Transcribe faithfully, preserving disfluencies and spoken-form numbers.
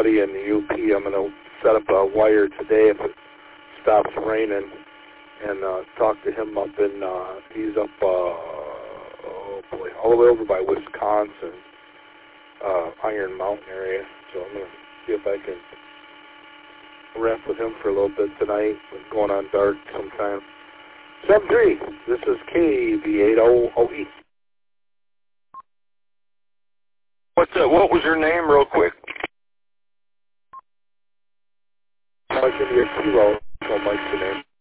buddy in the U P. I'm going to set up a wire today if it stops raining, and uh, talk to him up in, uh, he's up, uh, oh boy, all the way over by Wisconsin, uh, Iron Mountain area. So I'm going to see if I can ref with him for a little bit tonight. It's going on dark sometime. seven three, this is K V eight O O E. What's uh, what was your name, real quick? I'll give you a kilo. So Mike's the name.